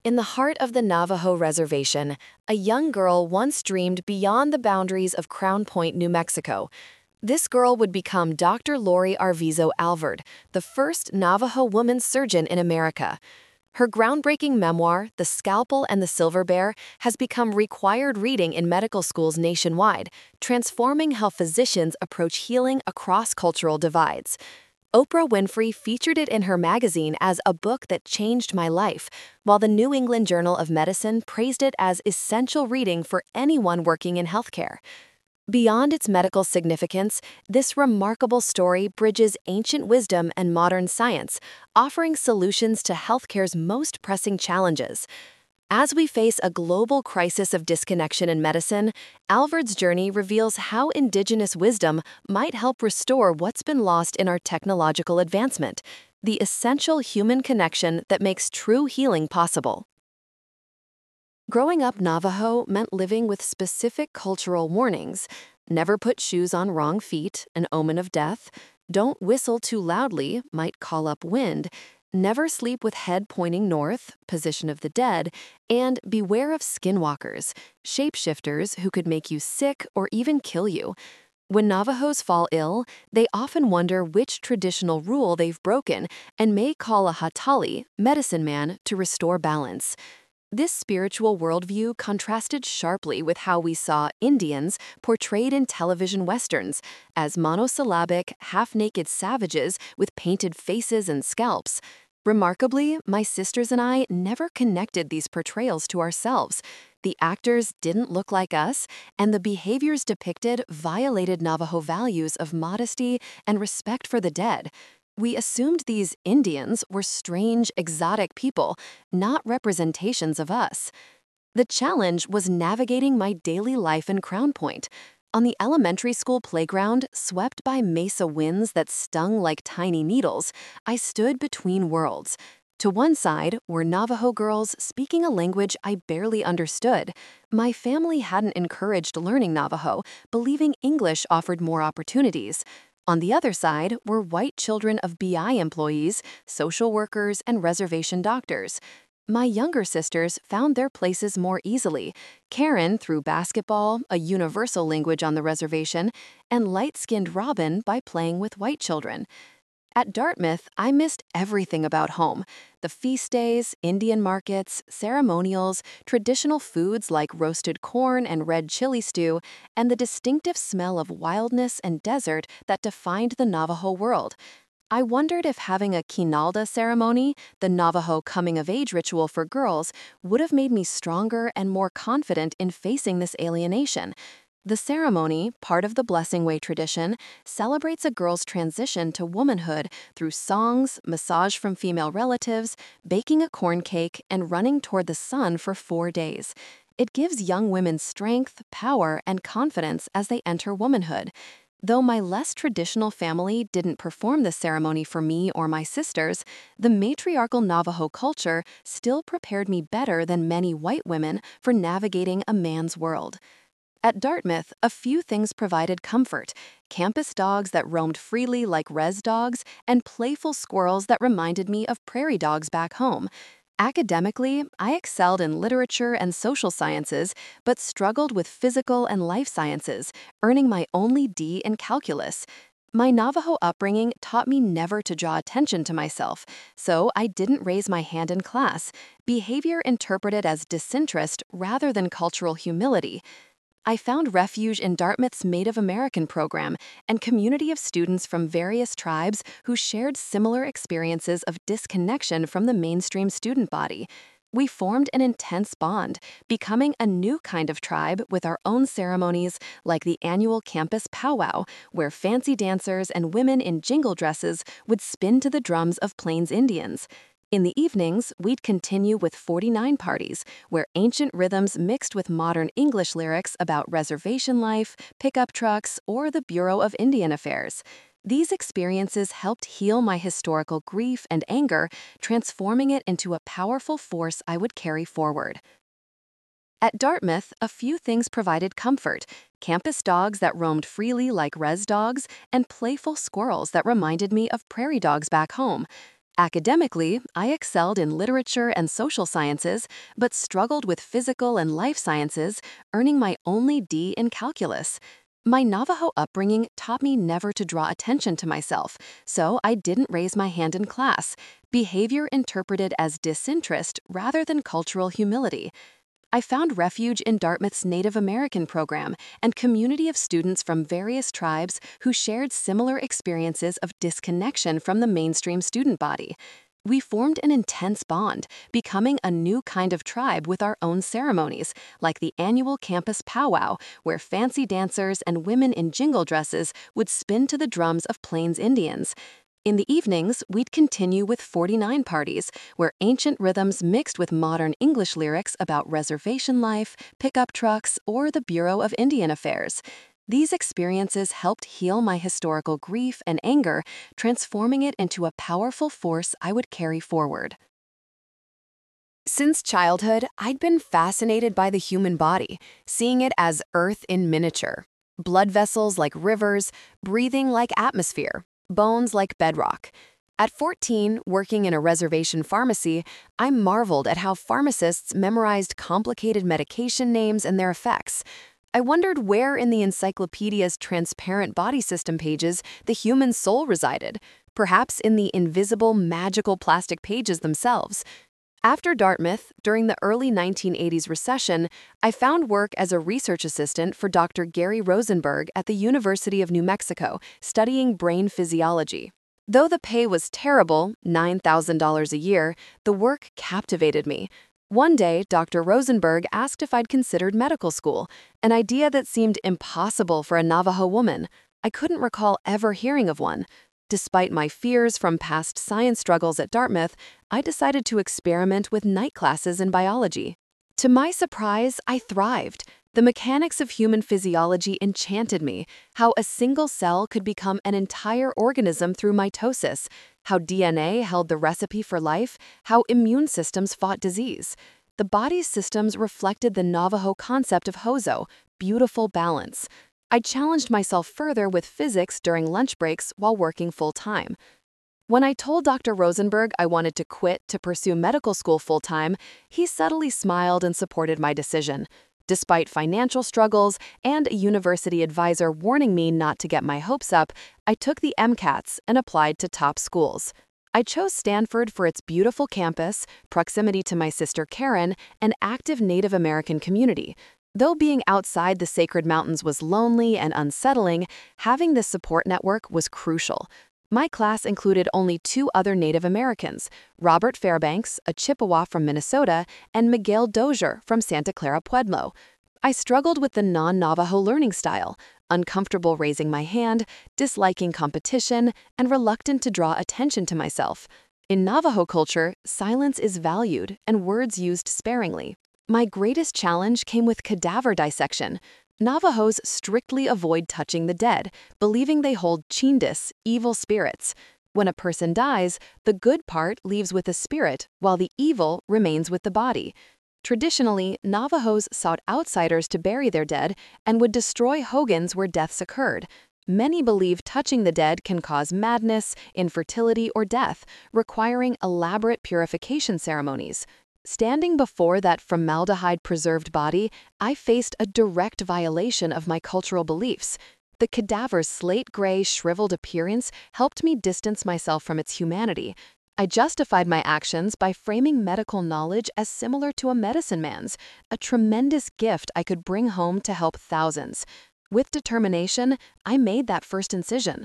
In the heart of the Navajo Reservation, a young girl once dreamed beyond the boundaries of Crown Point, New Mexico. This girl would become Dr. Lori Arvizo Alvord, the first Navajo woman surgeon in America. Her groundbreaking memoir, The Scalpel and the Silver Bear, has become required reading in medical schools nationwide, transforming how physicians approach healing across cultural divides. Oprah Winfrey featured it in her magazine as a book that changed my life, while the New England Journal of Medicine praised it as essential reading for anyone working in healthcare. Beyond its medical significance, this remarkable story bridges ancient wisdom and modern science, offering solutions to healthcare's most pressing challenges. As we face a global crisis of disconnection in medicine, Alvord's journey reveals how indigenous wisdom might help restore what's been lost in our technological advancement, the essential human connection that makes true healing possible. Growing up Navajo meant living with specific cultural warnings. Never put shoes on wrong feet, an omen of death. Don't whistle too loudly, might call up wind. Never sleep with head pointing north, position of the dead, and beware of skinwalkers, shapeshifters who could make you sick or even kill you. When Navajos fall ill, they often wonder which traditional rule they've broken and may call a hatali, medicine man, to restore balance. This spiritual worldview contrasted sharply with how we saw Indians portrayed in television westerns as monosyllabic, half-naked savages with painted faces and scalps. Remarkably, my sisters and I never connected these portrayals to ourselves. The actors didn't look like us, and the behaviors depicted violated Navajo values of modesty and respect for the dead. We assumed these Indians were strange, exotic people, not representations of us. The challenge was navigating my daily life in Crown Point. On the elementary school playground, swept by mesa winds that stung like tiny needles, I stood between worlds. To one side were Navajo girls speaking a language I barely understood. My family hadn't encouraged learning Navajo, believing English offered more opportunities. On the other side were white children of BI employees, social workers, and reservation doctors. My younger sisters found their places more easily. Karen through basketball, a universal language on the reservation, and light-skinned Robin by playing with white children. At Dartmouth, I missed everything about home. The feast days, Indian markets, ceremonials, traditional foods like roasted corn and red chili stew, and the distinctive smell of wildness and desert that defined the Navajo world. I wondered if having a Kinalda ceremony, the Navajo coming-of-age ritual for girls, would have made me stronger and more confident in facing this alienation. The ceremony, part of the Blessing Way tradition, celebrates a girl's transition to womanhood through songs, massage from female relatives, baking a corn cake, and running toward the sun for 4 days. It gives young women strength, power, and confidence as they enter womanhood. Though my less traditional family didn't perform the ceremony for me or my sisters, the matriarchal Navajo culture still prepared me better than many white women for navigating a man's world. At Dartmouth, a few things provided comfort: campus dogs that roamed freely like res dogs, and playful squirrels that reminded me of prairie dogs back home. Academically, I excelled in literature and social sciences, but struggled with physical and life sciences, earning my only D in calculus. My Navajo upbringing taught me never to draw attention to myself, so I didn't raise my hand in class, behavior interpreted as disinterest rather than cultural humility. I found refuge in Dartmouth's Native American program and community of students from various tribes who shared similar experiences of disconnection from the mainstream student body. We formed an intense bond, becoming a new kind of tribe with our own ceremonies like the annual campus powwow, where fancy dancers and women in jingle dresses would spin to the drums of Plains Indians. In the evenings, we'd continue with 49 parties, where ancient rhythms mixed with modern English lyrics about reservation life, pickup trucks, or the Bureau of Indian Affairs. These experiences helped heal my historical grief and anger, transforming it into a powerful force I would carry forward. At Dartmouth, a few things provided comfort: campus dogs that roamed freely like res dogs, and playful squirrels that reminded me of prairie dogs back home. Academically, I excelled in literature and social sciences, but struggled with physical and life sciences, earning my only D in calculus. My Navajo upbringing taught me never to draw attention to myself, so I didn't raise my hand in class, behavior interpreted as disinterest rather than cultural humility. I found refuge in Dartmouth's Native American program and community of students from various tribes who shared similar experiences of disconnection from the mainstream student body. We formed an intense bond, becoming a new kind of tribe with our own ceremonies, like the annual campus powwow, where fancy dancers and women in jingle dresses would spin to the drums of Plains Indians. In the evenings, we'd continue with 49 parties, where ancient rhythms mixed with modern English lyrics about reservation life, pickup trucks, or the Bureau of Indian Affairs. These experiences helped heal my historical grief and anger, transforming it into a powerful force I would carry forward. Since childhood, I'd been fascinated by the human body, seeing it as Earth in miniature. Blood vessels like rivers, breathing like atmosphere, bones like bedrock. At 14, working in a reservation pharmacy, I marveled at how pharmacists memorized complicated medication names and their effects. I wondered where in the encyclopedia's transparent body system pages the human soul resided, perhaps in the invisible, magical plastic pages themselves. After Dartmouth, during the early 1980s recession, I found work as a research assistant for Dr. Gary Rosenberg at the University of New Mexico, studying brain physiology. Though the pay was terrible, $9,000 a year, the work captivated me. One day, Dr. Rosenberg asked if I'd considered medical school, an idea that seemed impossible for a Navajo woman. I couldn't recall ever hearing of one. Despite my fears from past science struggles at Dartmouth, I decided to experiment with night classes in biology. To my surprise, I thrived. The mechanics of human physiology enchanted me, how a single cell could become an entire organism through mitosis, how DNA held the recipe for life, how immune systems fought disease. The body's systems reflected the Navajo concept of Hozo, beautiful balance. I challenged myself further with physics during lunch breaks while working full-time. When I told Dr. Rosenberg I wanted to quit to pursue medical school full-time, he subtly smiled and supported my decision. Despite financial struggles and a university advisor warning me not to get my hopes up, I took the MCATs and applied to top schools. I chose Stanford for its beautiful campus, proximity to my sister Karen, and active Native American community. Though being outside the Sacred Mountains was lonely and unsettling, having this support network was crucial. My class included only 2 other Native Americans, Robert Fairbanks, a Chippewa from Minnesota, and Miguel Dozier from Santa Clara Pueblo. I struggled with the non-Navajo learning style, uncomfortable raising my hand, disliking competition, and reluctant to draw attention to myself. In Navajo culture, silence is valued and words used sparingly. My greatest challenge came with cadaver dissection. Navajos strictly avoid touching the dead, believing they hold chindis, evil spirits. When a person dies, the good part leaves with the spirit, while the evil remains with the body. Traditionally, Navajos sought outsiders to bury their dead and would destroy hogans where deaths occurred. Many believe touching the dead can cause madness, infertility, or death, requiring elaborate purification ceremonies. Standing before that formaldehyde-preserved body, I faced a direct violation of my cultural beliefs. The cadaver's slate-gray, shriveled appearance helped me distance myself from its humanity. I justified my actions by framing medical knowledge as similar to a medicine man's, a tremendous gift I could bring home to help thousands. With determination, I made that first incision.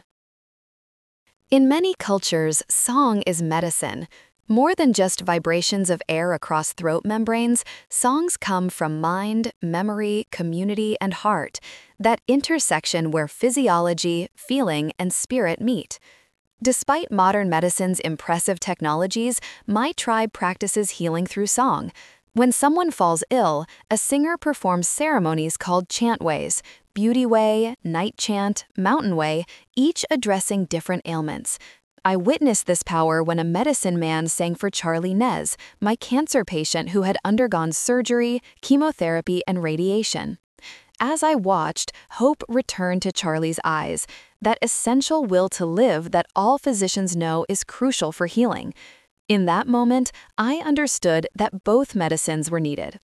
In many cultures, song is medicine. More than just vibrations of air across throat membranes, songs come from mind, memory, community, and heart, that intersection where physiology, feeling, and spirit meet. Despite modern medicine's impressive technologies, my tribe practices healing through song. When someone falls ill, a singer performs ceremonies called chantways, beauty way, night chant, mountain way, each addressing different ailments. I witnessed this power when a medicine man sang for Charlie Nez, my cancer patient who had undergone surgery, chemotherapy, and radiation. As I watched, hope returned to Charlie's eyes, that essential will to live that all physicians know is crucial for healing. In that moment, I understood that both medicines were needed.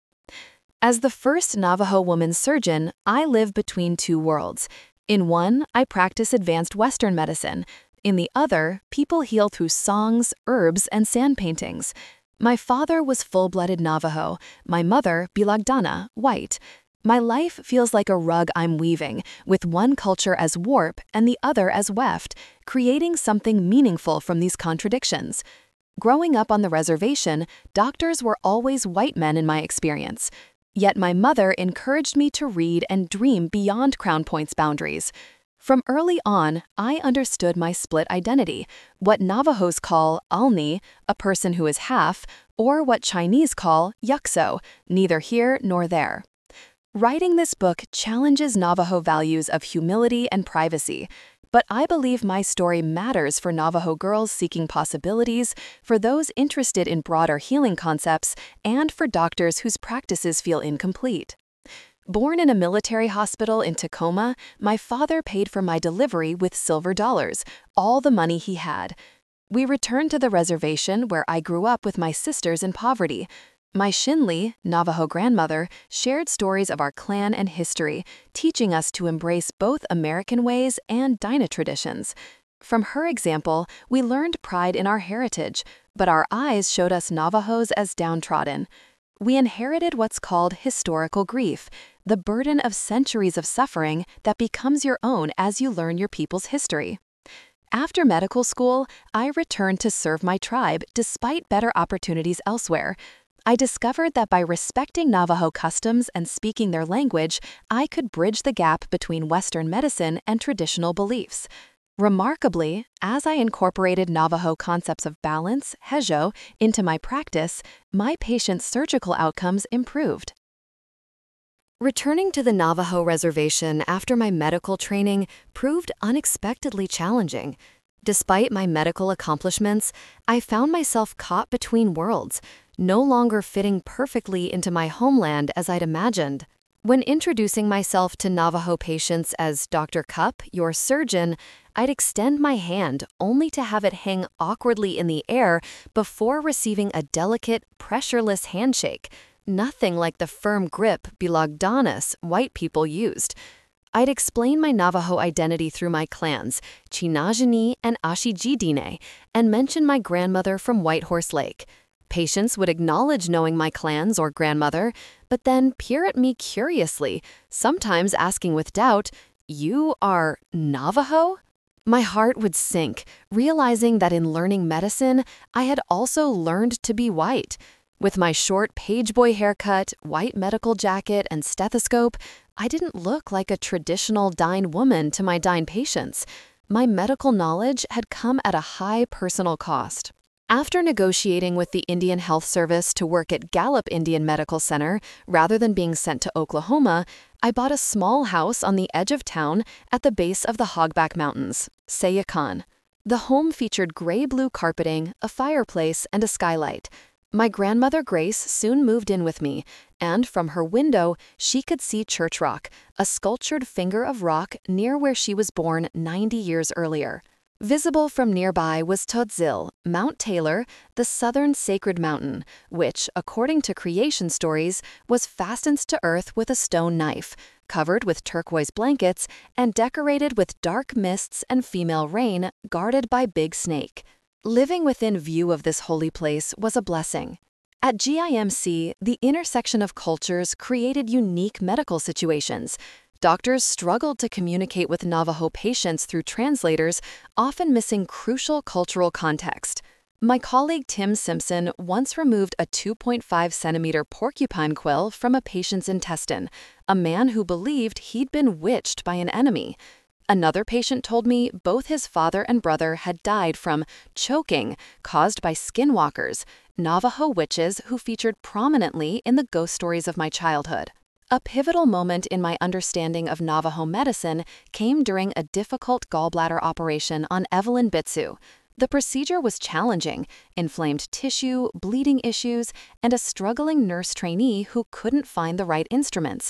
As the first Navajo woman surgeon, I live between two worlds. In one, I practice advanced Western medicine. In the other, people heal through songs, herbs, and sand paintings. My father was full-blooded Navajo, my mother, Bilagdana, white. My life feels like a rug I'm weaving, with one culture as warp and the other as weft, creating something meaningful from these contradictions. Growing up on the reservation, doctors were always white men in my experience. Yet my mother encouraged me to read and dream beyond Crown Point's boundaries. From early on, I understood my split identity, what Navajos call Alni, a person who is half, or what Chinese call Yukso, neither here nor there. Writing this book challenges Navajo values of humility and privacy, but I believe my story matters for Navajo girls seeking possibilities, for those interested in broader healing concepts, and for doctors whose practices feel incomplete. Born in a military hospital in Tacoma, my father paid for my delivery with silver dollars, all the money he had. We returned to the reservation where I grew up with my sisters in poverty. My Shinli, Navajo grandmother, shared stories of our clan and history, teaching us to embrace both American ways and Dina traditions. From her example, we learned pride in our heritage, but our eyes showed us Navajos as downtrodden. We inherited what's called historical grief, the burden of centuries of suffering that becomes your own as you learn your people's history. After medical school, I returned to serve my tribe despite better opportunities elsewhere. I discovered that by respecting Navajo customs and speaking their language, I could bridge the gap between Western medicine and traditional beliefs. Remarkably, as I incorporated Navajo concepts of balance, hejo, into my practice, my patients' surgical outcomes improved. Returning to the Navajo reservation after my medical training proved unexpectedly challenging. Despite my medical accomplishments, I found myself caught between worlds, no longer fitting perfectly into my homeland as I'd imagined. When introducing myself to Navajo patients as Dr. Cup, your surgeon, I'd extend my hand only to have it hang awkwardly in the air before receiving a delicate, pressureless handshake, nothing like the firm grip Bilagdanas white people used. I'd explain my Navajo identity through my clans, Chinajani and Ashijidine, and mention my grandmother from White Horse Lake. Patients would acknowledge knowing my clans or grandmother, but then peer at me curiously, sometimes asking with doubt, "You are Navajo?" My heart would sink, realizing that in learning medicine, I had also learned to be white. With my short pageboy haircut, white medical jacket, and stethoscope, I didn't look like a traditional Dine woman to my Dine patients. My medical knowledge had come at a high personal cost. After negotiating with the Indian Health Service to work at Gallup Indian Medical Center rather than being sent to Oklahoma, I bought a small house on the edge of town at the base of the Hogback Mountains, Sayakan. The home featured gray-blue carpeting, a fireplace, and a skylight. My grandmother Grace soon moved in with me, and from her window, she could see Church Rock, a sculptured finger of rock near where she was born 90 years earlier. Visible from nearby was Todzil, Mount Taylor, the southern sacred mountain, which, according to creation stories, was fastened to earth with a stone knife, covered with turquoise blankets, and decorated with dark mists and female rain guarded by Big Snake. Living within view of this holy place was a blessing. At GIMC, the intersection of cultures created unique medical situations. Doctors struggled to communicate with Navajo patients through translators, often missing crucial cultural context. My colleague Tim Simpson once removed a 2.5-centimeter porcupine quill from a patient's intestine, a man who believed he'd been witched by an enemy. Another patient told me both his father and brother had died from choking caused by skinwalkers, Navajo witches who featured prominently in the ghost stories of my childhood. A pivotal moment in my understanding of Navajo medicine came during a difficult gallbladder operation on Evelyn Bitsu. The procedure was challenging, inflamed tissue, bleeding issues, and a struggling nurse trainee who couldn't find the right instruments.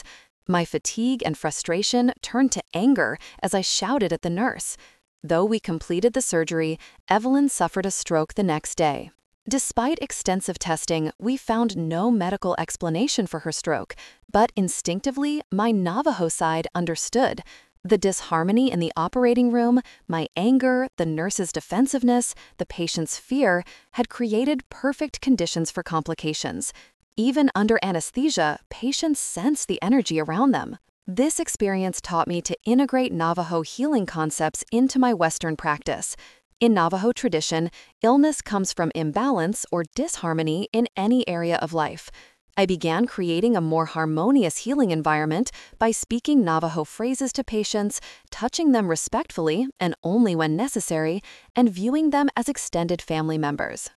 My fatigue and frustration turned to anger as I shouted at the nurse. Though we completed the surgery, Evelyn suffered a stroke the next day. Despite extensive testing, we found no medical explanation for her stroke, but instinctively, my Navajo side understood. The disharmony in the operating room, my anger, the nurse's defensiveness, the patient's fear had created perfect conditions for complications. Even under anesthesia, patients sense the energy around them. This experience taught me to integrate Navajo healing concepts into my Western practice. In Navajo tradition, illness comes from imbalance or disharmony in any area of life. I began creating a more harmonious healing environment by speaking Navajo phrases to patients, touching them respectfully and only when necessary, and viewing them as extended family members.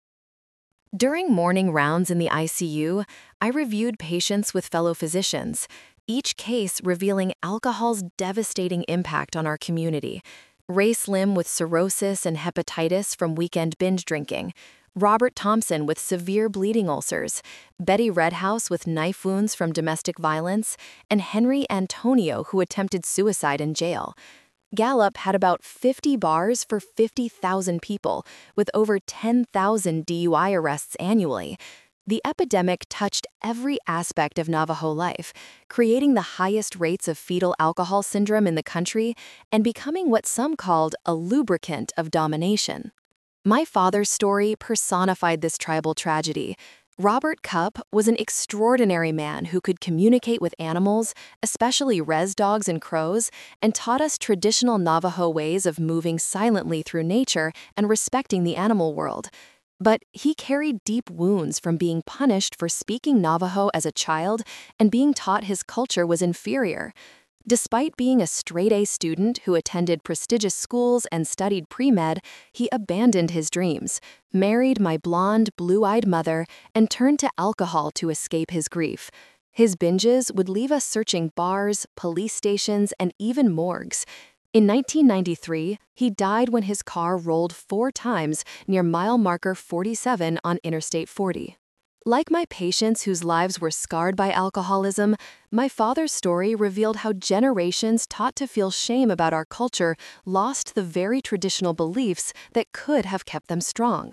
During morning rounds in the ICU, I reviewed patients with fellow physicians, each case revealing alcohol's devastating impact on our community. Ray Slim with cirrhosis and hepatitis from weekend binge drinking, Robert Thompson with severe bleeding ulcers, Betty Redhouse with knife wounds from domestic violence, and Henry Antonio who attempted suicide in jail. Gallup had about 50 bars for 50,000 people, with over 10,000 DUI arrests annually. The epidemic touched every aspect of Navajo life, creating the highest rates of fetal alcohol syndrome in the country and becoming what some called a lubricant of domination. My father's story personified this tribal tragedy. Robert Cupp was an extraordinary man who could communicate with animals, especially res dogs and crows, and taught us traditional Navajo ways of moving silently through nature and respecting the animal world. But he carried deep wounds from being punished for speaking Navajo as a child and being taught his culture was inferior. Despite being a straight-A student who attended prestigious schools and studied pre-med, he abandoned his dreams, married my blonde, blue-eyed mother, and turned to alcohol to escape his grief. His binges would leave us searching bars, police stations, and even morgues. In 1993, he died when his car rolled 4 times near mile marker 47 on Interstate 40. Like my patients whose lives were scarred by alcoholism, my father's story revealed how generations taught to feel shame about our culture lost the very traditional beliefs that could have kept them strong.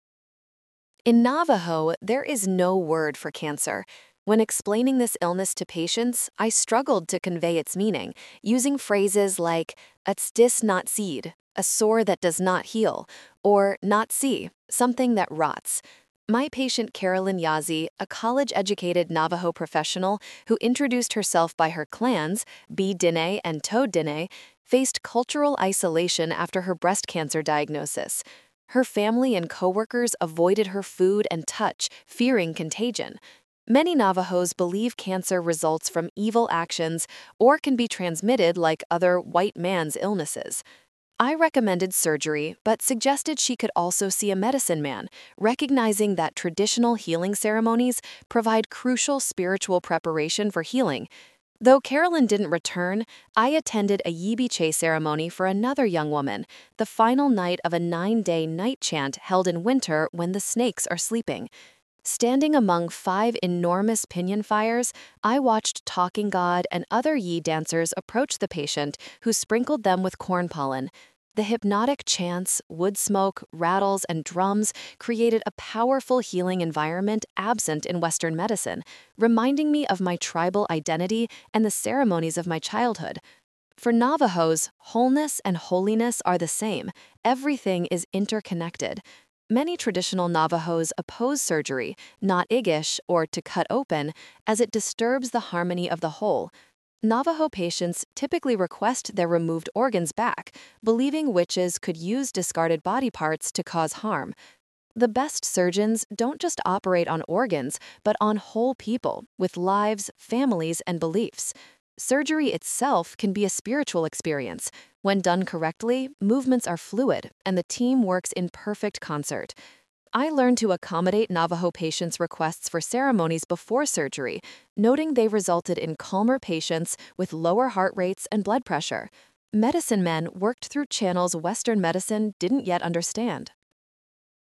In Navajo, there is no word for cancer. When explaining this illness to patients, I struggled to convey its meaning, using phrases like, "Atstis not seed," a sore that does not heal, or "not see," something that rots. My patient Carolyn Yazzie, a college-educated Navajo professional who introduced herself by her clans, B. Dine and To Dine, faced cultural isolation after her breast cancer diagnosis. Her family and coworkers avoided her food and touch, fearing contagion. Many Navajos believe cancer results from evil actions or can be transmitted like other white man's illnesses. I recommended surgery, but suggested she could also see a medicine man, recognizing that traditional healing ceremonies provide crucial spiritual preparation for healing. Though Carolyn didn't return, I attended a Yibiche ceremony for another young woman, the final night of a 9-day night chant held in winter when the snakes are sleeping. Standing among 5 enormous pinyon fires, I watched Talking God and other Yi dancers approach the patient, who sprinkled them with corn pollen. The hypnotic chants, wood smoke, rattles, and drums created a powerful healing environment absent in Western medicine, reminding me of my tribal identity and the ceremonies of my childhood. For Navajos, wholeness and holiness are the same. Everything is interconnected. Many traditional Navajos oppose surgery, not igish, or to cut open, as it disturbs the harmony of the whole. Navajo patients typically request their removed organs back, believing witches could use discarded body parts to cause harm. The best surgeons don't just operate on organs, but on whole people, with lives, families, and beliefs. Surgery itself can be a spiritual experience. When done correctly, movements are fluid, and the team works in perfect concert. I learned to accommodate Navajo patients' requests for ceremonies before surgery, noting they resulted in calmer patients with lower heart rates and blood pressure. Medicine men worked through channels Western medicine didn't yet understand.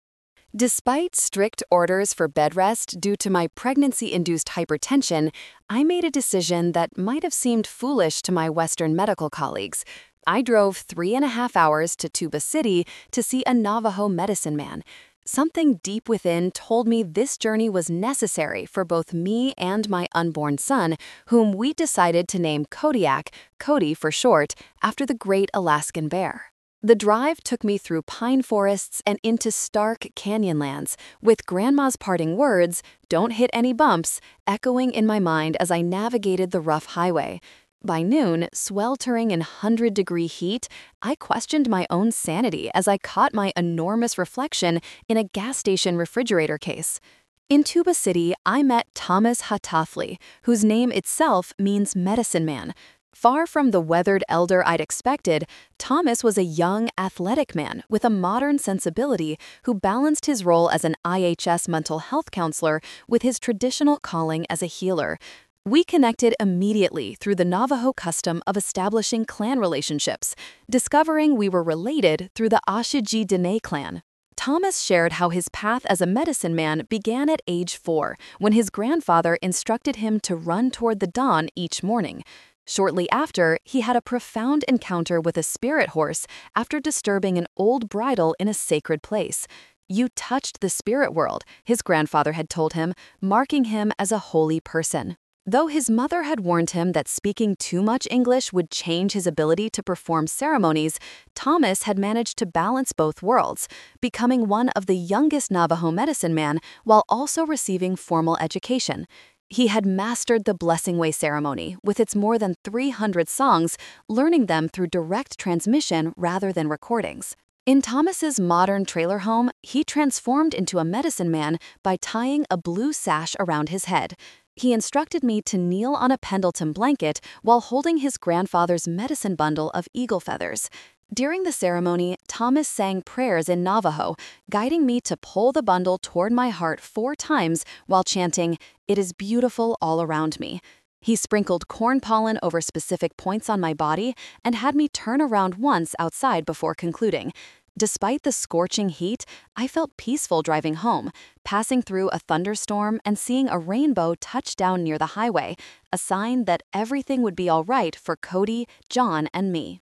Despite strict orders for bed rest due to my pregnancy-induced hypertension, I made a decision that might have seemed foolish to my Western medical colleagues. I drove 3.5 hours to Tuba City to see a Navajo medicine man. Something deep within told me this journey was necessary for both me and my unborn son, whom we decided to name Kodiak, Cody for short, after the great Alaskan bear. The drive took me through pine forests and into stark canyonlands, with Grandma's parting words, "Don't hit any bumps," echoing in my mind as I navigated the rough highway. By noon, sweltering in 100-degree heat, I questioned my own sanity as I caught my enormous reflection in a gas station refrigerator case. In Tuba City, I met Thomas Hatafli, whose name itself means medicine man. Far from the weathered elder I'd expected, Thomas was a young, athletic man with a modern sensibility who balanced his role as an IHS mental health counselor with his traditional calling as a healer. We connected immediately through the Navajo custom of establishing clan relationships, discovering we were related through the Ashiji Dene clan. Thomas shared how his path as a medicine man began at age 4, when his grandfather instructed him to run toward the dawn each morning. Shortly after, he had a profound encounter with a spirit horse after disturbing an old bridle in a sacred place. "You touched the spirit world," his grandfather had told him, marking him as a holy person. Though his mother had warned him that speaking too much English would change his ability to perform ceremonies, Thomas had managed to balance both worlds, becoming one of the youngest Navajo medicine men while also receiving formal education. He had mastered the Blessing Way ceremony with its more than 300 songs, learning them through direct transmission rather than recordings. In Thomas's modern trailer home, he transformed into a medicine man by tying a blue sash around his head. He instructed me to kneel on a Pendleton blanket while holding his grandfather's medicine bundle of eagle feathers. During the ceremony, Thomas sang prayers in Navajo, guiding me to pull the bundle toward my heart 4 times while chanting, "It is beautiful all around me." He sprinkled corn pollen over specific points on my body and had me turn around once outside before concluding. Despite the scorching heat, I felt peaceful driving home, passing through a thunderstorm and seeing a rainbow touch down near the highway, a sign that everything would be all right for Cody, John, and me.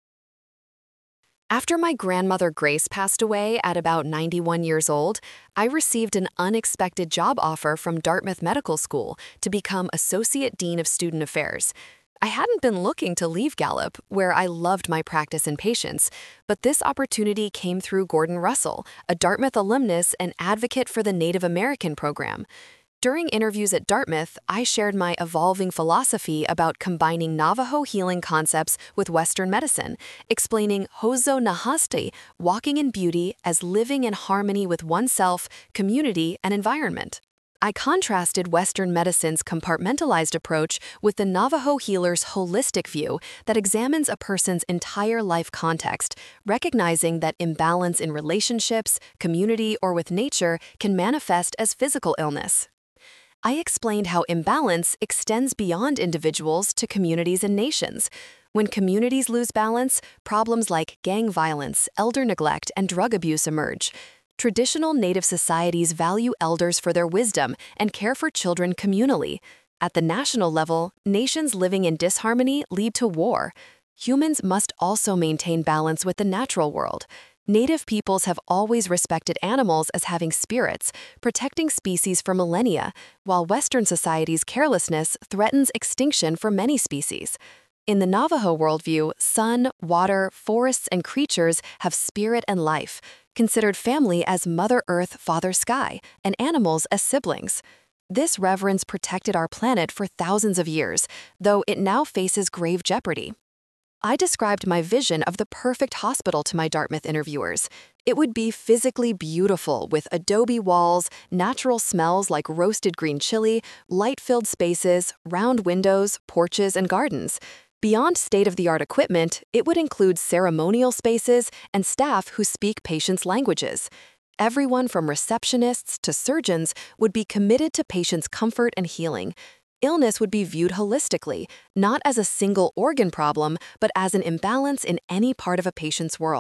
After my grandmother Grace passed away at about 91 years old, I received an unexpected job offer from Dartmouth Medical School to become Associate Dean of Student Affairs. I hadn't been looking to leave Gallup, where I loved my practice and patients, but this opportunity came through Gordon Russell, a Dartmouth alumnus and advocate for the Native American program. During interviews at Dartmouth, I shared my evolving philosophy about combining Navajo healing concepts with Western medicine, explaining Hozo Nahasti, walking in beauty, as living in harmony with oneself, community, and environment. I contrasted Western medicine's compartmentalized approach with the Navajo healer's holistic view that examines a person's entire life context, recognizing that imbalance in relationships, community, or with nature can manifest as physical illness. I explained how imbalance extends beyond individuals to communities and nations. When communities lose balance, problems like gang violence, elder neglect, and drug abuse emerge. Traditional Native societies value elders for their wisdom and care for children communally. At the national level, nations living in disharmony lead to war. Humans must also maintain balance with the natural world. Native peoples have always respected animals as having spirits, protecting species for millennia, while Western society's carelessness threatens extinction for many species. In the Navajo worldview, sun, water, forests, and creatures have spirit and life, considered family as Mother Earth, Father Sky, and animals as siblings. This reverence protected our planet for thousands of years, though it now faces grave jeopardy. I described my vision of the perfect hospital to my Dartmouth interviewers. It would be physically beautiful with adobe walls, natural smells like roasted green chili, light-filled spaces, round windows, porches, and gardens. Beyond state-of-the-art equipment, it would include ceremonial spaces and staff who speak patients' languages. Everyone from receptionists to surgeons would be committed to patients' comfort and healing. Illness would be viewed holistically, not as a single organ problem, but as an imbalance in any part of a patient's world.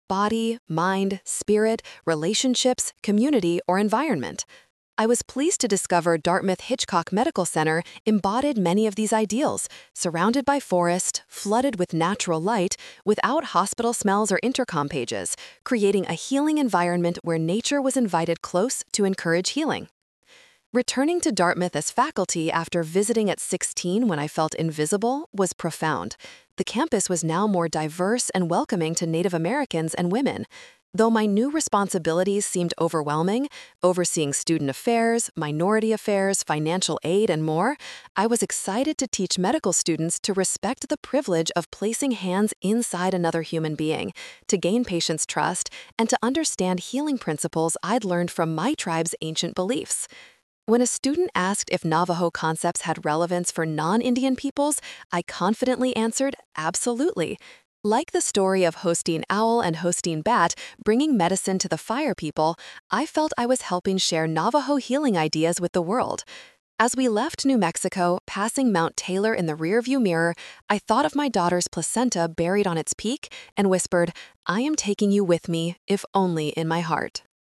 body, mind, spirit, relationships, community, or environment. I was pleased to discover Dartmouth Hitchcock Medical Center embodied many of these ideals, surrounded by forest, flooded with natural light, without hospital smells or intercom pages, creating a healing environment where nature was invited close to encourage healing. Returning to Dartmouth as faculty after visiting at 16 when I felt invisible was profound. The campus was now more diverse and welcoming to Native Americans and women. Though my new responsibilities seemed overwhelming, overseeing student affairs, minority affairs, financial aid, and more, I was excited to teach medical students to respect the privilege of placing hands inside another human being, to gain patients' trust, and to understand healing principles I'd learned from my tribe's ancient beliefs. When a student asked if Navajo concepts had relevance for non-Indian peoples, I confidently answered, absolutely. Like the story of Hosteen Owl and Hosteen Bat bringing medicine to the Fire people, I felt I was helping share Navajo healing ideas with the world. As we left New Mexico, passing Mount Taylor in the rearview mirror, I thought of my daughter's placenta buried on its peak and whispered, "I am taking you with me, if only in my heart."